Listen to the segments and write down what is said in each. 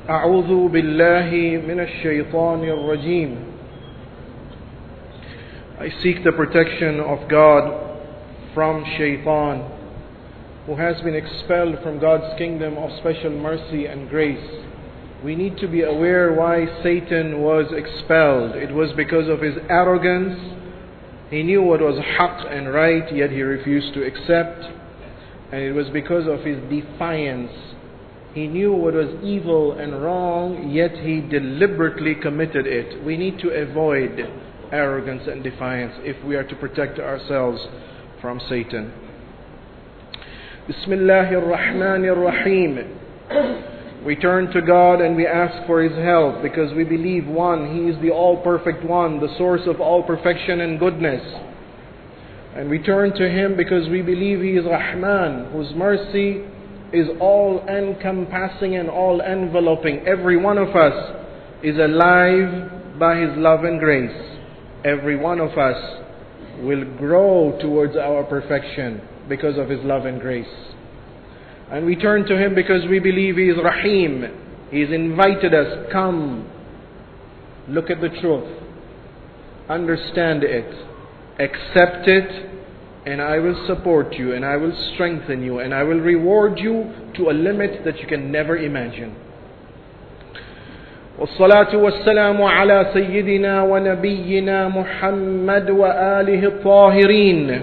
أعوذ بالله من الشيطان الرجيم. I seek the protection of God from Shaitan, who has been expelled from God's kingdom of special mercy and grace. We need to be aware why Satan was expelled. It was because of his arrogance. He knew what was haqq and right, yet he refused to accept. And it was because of his defiance. He knew what was evil and wrong, yet he deliberately committed it. We need to avoid arrogance and defiance if we are to protect ourselves from Satan. Bismillahir Rahmanir Rahim. We turn to God and we ask for His help because we believe, one, He is the all-perfect one, the source of all perfection and goodness. And we turn to Him because we believe He is Rahman, whose mercy is all-encompassing and all-enveloping. Every one of us is alive by His love and grace. Every one of us will grow towards our perfection because of His love and grace. And we turn to Him because we believe He is Rahim. He has invited us, come, look at the truth, understand it, accept it, and I will support you, and I will strengthen you, and I will reward you to a limit that you can never imagine. والصلاة والسلام على سيدنا ونبينا محمد وآله الطاهرين.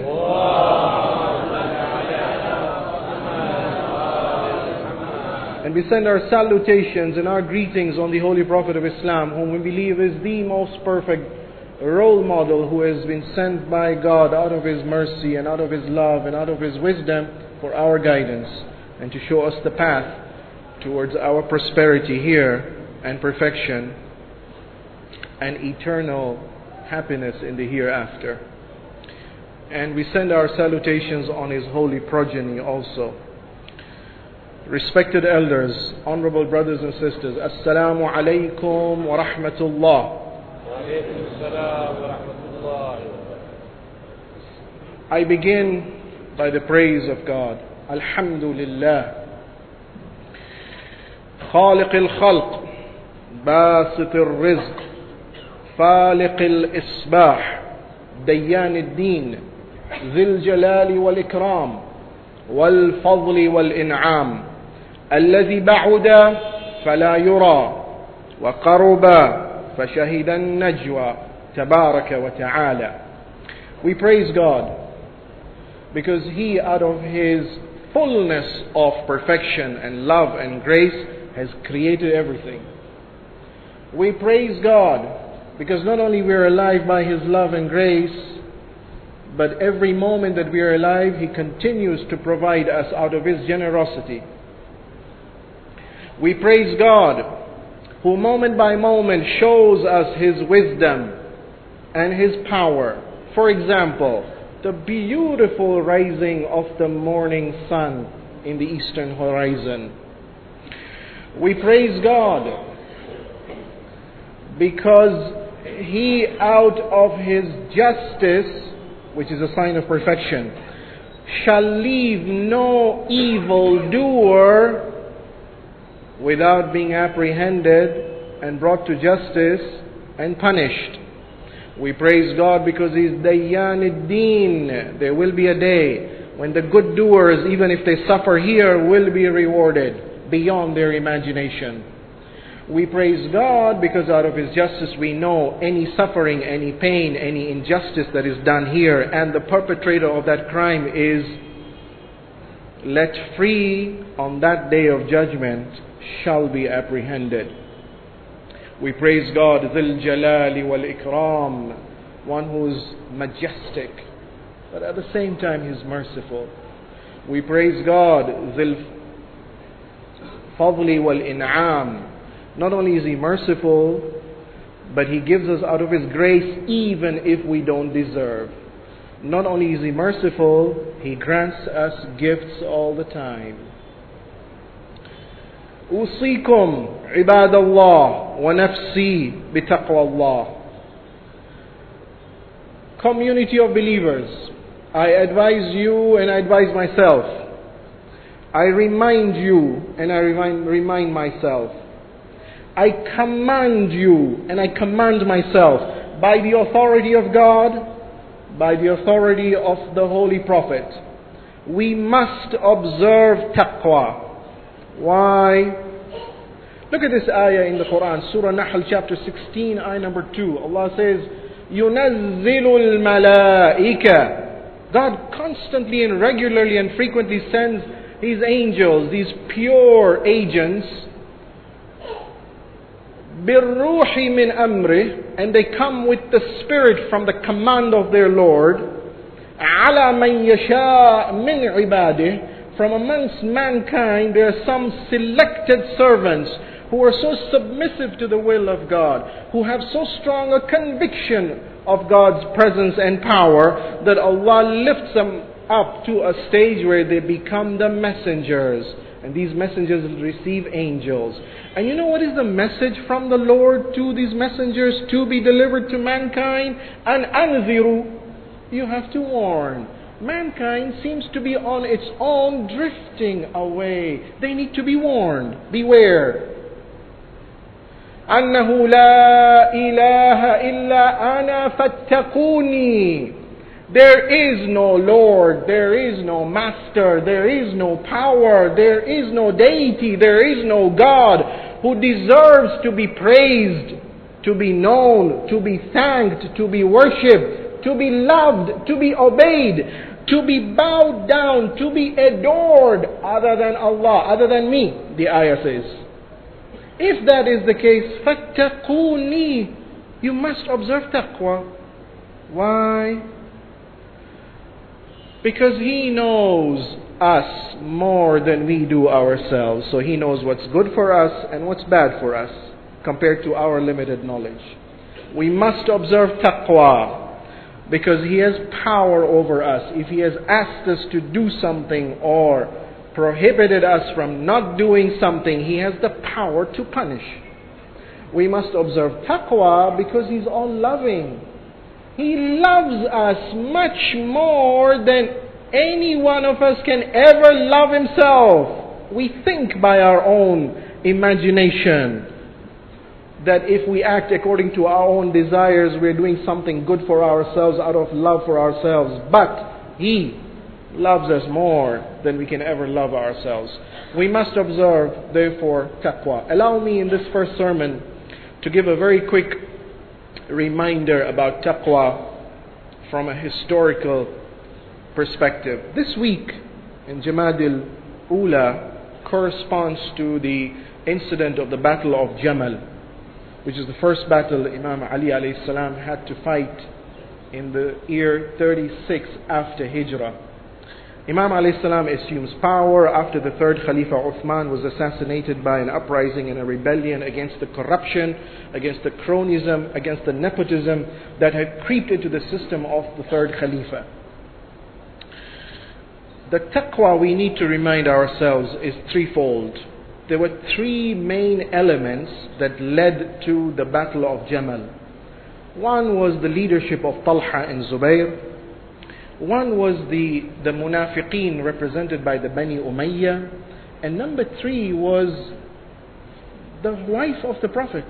And we send our salutations and our greetings on the Holy Prophet of Islam, whom we believe is the most perfect role model who has been sent by God out of His mercy and out of His love and out of His wisdom for our guidance and to show us the path towards our prosperity here and perfection and eternal happiness in the hereafter. And we send our salutations on His holy progeny also. Respected elders, honorable brothers and sisters, Assalamu alaikum wa rahmatullah. I begin by the praise of God. Alhamdulillah. خالق الخلق باسط الرزق فالق الإصباح ديان الدين ذي الجلال والإكرام والفضل والإنعام الذي بعد فلا يرى وقرب فشهد النجوى تبارك وتعالى. We praise God because He, out of His fullness of perfection and love and grace, has created everything. We praise God because not only we are alive by His love and grace, but every moment that we are alive, He continues to provide us out of His generosity. We praise God, who moment by moment shows us His wisdom and His power. For example, the beautiful rising of the morning sun in the eastern horizon. We praise God because He, out of His justice, which is a sign of perfection, shall leave no evildoer without being apprehended and brought to justice and punished. We praise God because He is Dayyan ad-Din. There will be a day when the good doers, even if they suffer here, will be rewarded beyond their imagination. We praise God because out of His justice we know any suffering, any pain, any injustice that is done here, and the perpetrator of that crime is let free on that day of judgment, shall be apprehended. We praise God, Dhil Jalali wal Ikram, one who is majestic, but at the same time He is merciful. We praise God, Dhil Fadli wal In'am. Not only is He merciful, but He gives us out of His grace even if we don't deserve. Not only is He merciful, He grants us gifts all the time. أوصيكم عباد الله ونفسي بتقوى الله. Community of believers, I advise you and I advise myself. I remind you and I remind myself I command you and I command myself by the authority of God, by the authority of the Holy Prophet. We must observe taqwa. Why? Look at this ayah in the Quran, Surah Nahl chapter 16, ayah number 2. Allah says, يُنَزِّلُ الْمَلَائِكَةِ. God constantly and regularly and frequently sends His angels, these pure agents, بِالرُّوحِ مِنْ أَمْرِهِ, and they come with the spirit from the command of their Lord, عَلَى مَنْ يَشَاء مِنْ عِبَادِهِ. From amongst mankind there are some selected servants who are so submissive to the will of God, who have so strong a conviction of God's presence and power, that Allah lifts them up to a stage where they become the messengers. And these messengers receive angels. And you know what is the message from the Lord to these messengers to be delivered to mankind? An anziru. You have to warn. Mankind seems to be on its own drifting away. They need to be warned. Beware. أنه لا إله إلا أنا فاتقوني. There is no Lord, there is no Master, there is no power, there is no deity, there is no God who deserves to be praised, to be known, to be thanked, to be worshipped, to be loved, to be obeyed, to be bowed down, to be adored other than Allah, other than me, the ayah says. If that is the case, فَاتَّقُونِي, you must observe taqwa. Why? Because He knows us more than we do ourselves. So He knows what's good for us and what's bad for us compared to our limited knowledge. We must observe taqwa because He has power over us. If He has asked us to do something or prohibited us from not doing something, He has the power to punish. We must observe taqwa because He's all-loving. He loves us much more than any one of us can ever love himself. We think by our own imagination that if we act according to our own desires, we're doing something good for ourselves out of love for ourselves. But He loves us more than we can ever love ourselves. We must observe, therefore, taqwa. Allow me in this first sermon to give a very quick reminder about taqwa from a historical perspective. This week in Jamad al-Ula corresponds to the incident of the Battle of Jamal, which is the first battle Imam Ali alayhi salam had to fight in the year 36 after Hijrah. Imam alayhi salam assumes power after the third Khalifa Uthman was assassinated by an uprising and a rebellion against the corruption, against the cronyism, against the nepotism that had creeped into the system of the third Khalifa. The taqwa we need to remind ourselves is threefold. There were three main elements that led to the Battle of Jamal. One was the leadership of Talha and Zubayr. One was the munafiqeen represented by the Bani Umayyah. And number three was the wife of the Prophet.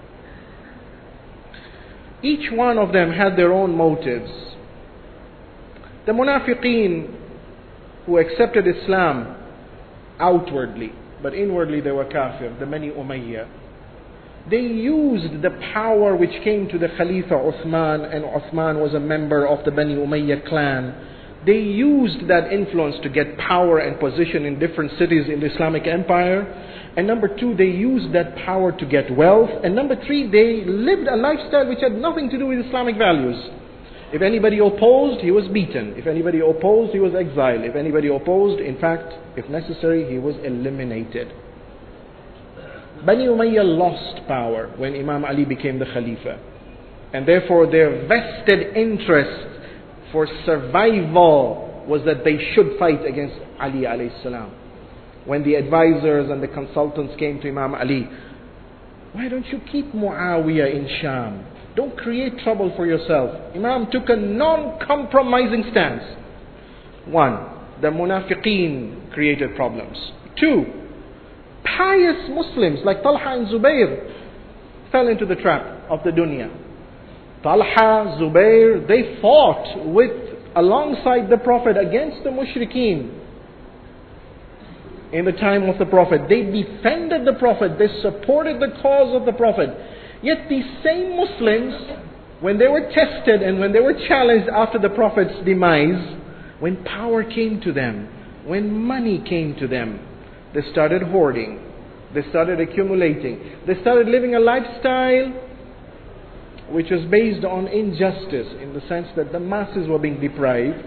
Each one of them had their own motives. The munafiqeen who accepted Islam outwardly, but inwardly they were kafir, the Bani Umayyah. They used the power which came to the Khalifa Uthman, and Uthman was a member of the Bani Umayyah clan. They used that influence to get power and position in different cities in the Islamic Empire. And number two, they used that power to get wealth. And number three, they lived a lifestyle which had nothing to do with Islamic values. If anybody opposed, he was beaten. If anybody opposed, he was exiled. If anybody opposed, in fact, if necessary, he was eliminated. Bani Umayyah lost power when Imam Ali became the Khalifa. And therefore their vested interest for survival was that they should fight against Ali alayhi salam. When the advisors and the consultants came to Imam Ali, why don't you keep Muawiyah in Sham? Don't create trouble for yourself. Imam took a non-compromising stance. One, the munafiqeen created problems. Two, Pious Muslims like Talha and Zubair fell into the trap of the dunya. Talha, Zubair, they fought alongside the Prophet against the mushrikeen in the time of the Prophet. They defended the Prophet. They supported the cause of the Prophet. Yet these same Muslims, when they were tested and when they were challenged after the Prophet's demise, when power came to them, when money came to them, they started hoarding. They started accumulating. They started living a lifestyle which was based on injustice, in the sense that the masses were being deprived.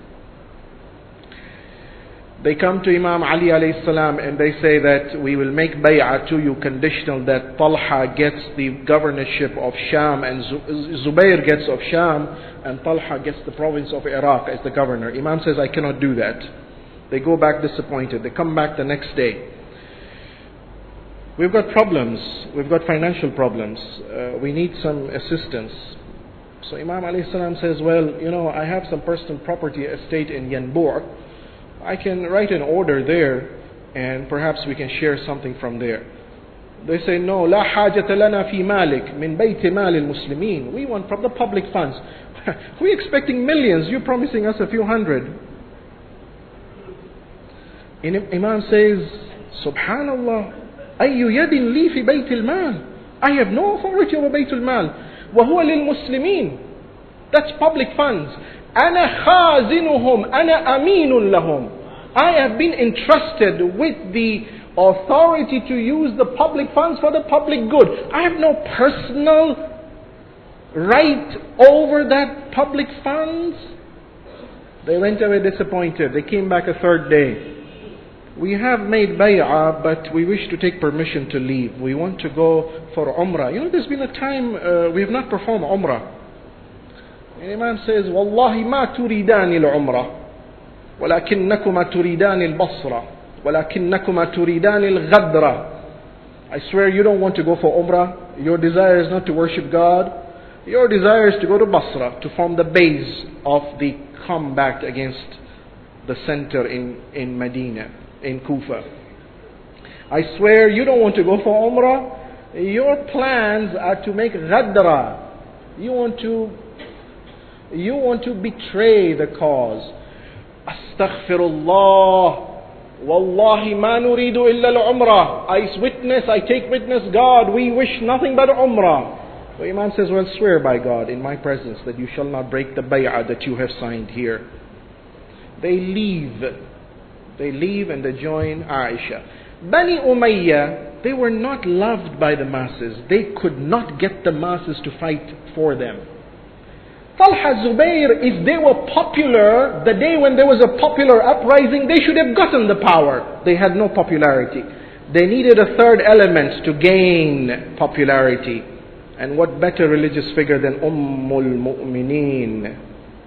They come to Imam Ali alayhi salam and they say that we will make bay'ah to you conditional that Talha gets the governorship of Sham and Zubair gets of Sham and Talha gets the province of Iraq as the governor. Imam says, I cannot do that. They go back disappointed. They come back the next day. We've got problems. We've got financial problems. We need some assistance. So Imam alayhi salam says, well, I have some personal property estate in Yanbu'. I can write an order there and perhaps we can share something from there. They say, no, لا حاجة لنا في مالك من بيت مال المسلمين. We want from the public funds. We're expecting millions. You're promising us a few hundred. Imam says, Subhanallah, أي يد لي في بيت المال. I have no authority over بيت المال. وهو للمسلمين. That's public funds. أنا خازنهم أنا أمين لهم. I have been entrusted with the authority to use the public funds for the public good. I have no personal right over that public funds. They went away disappointed. They came back a third day. We have made bay'ah, but we wish to take permission to leave. We want to go for Umrah. There's been a time we have not performed Umrah. And Imam says, Wallahi ma turidani al-Umrah, walakinnakuma turidani al-Basra, walakinnakuma turidani al-Ghadra. I swear you don't want to go for Umrah. Your desire is not to worship God. Your desire is to go to Basra, to form the base of the combat against the center in Medina, in Kufa. I swear you don't want to go for Umrah. Your plans are to make Ghadra. You want to betray the cause. Astaghfirullah. Wallahi ma nuridu illa al-umrah. I take witness, God, we wish nothing but Umrah. So Imam says, well, swear by God in my presence that you shall not break the bay'ah that you have signed here. They leave and they join Aisha. Bani Umayyah, they were not loved by the masses. They could not get the masses to fight for them. Talha, Zubair, if they were popular, the day when there was a popular uprising, they should have gotten the power. They had no popularity. They needed a third element to gain popularity. And what better religious figure than Ummul Mu'mineen?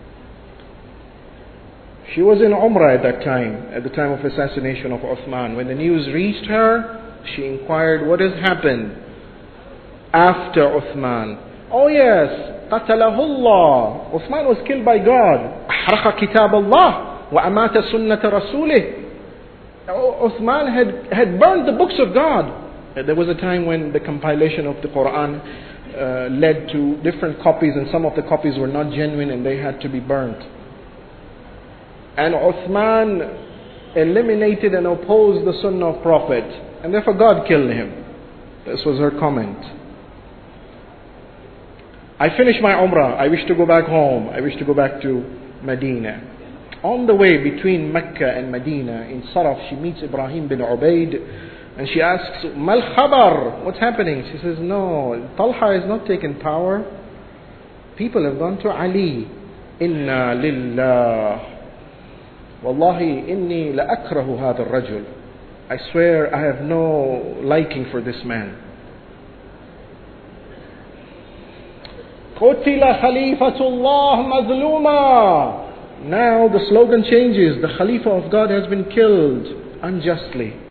She was in Umrah at that time, at the time of assassination of Uthman. When the news reached her, she inquired, what has happened after Uthman? Oh yes, قتله الله. Uthman was killed by God. أحرق كتاب الله وأمات سنة رسوله. Uthman had burned the books of God. There was a time when the compilation of the Quran led to different copies, and some of the copies were not genuine and they had to be burnt. And Uthman eliminated and opposed the Sunnah of Prophet, and therefore God killed him. This was her comment. I finished my Umrah. I wish to go back home. I wish to go back to Medina. On the way between Mecca and Medina, in Saraf, she meets Ibrahim bin Ubaid, and she asks, Mal khabar? What's happening? She says, no, Talha has not taken power. People have gone to Ali. Inna lillah. Wallahi inni la akrahu hadha ar-rajul. I swear I have no liking for this man. Qutila Khalifatullah mazluma. Now the slogan changes. The Khalifa of God has been killed unjustly.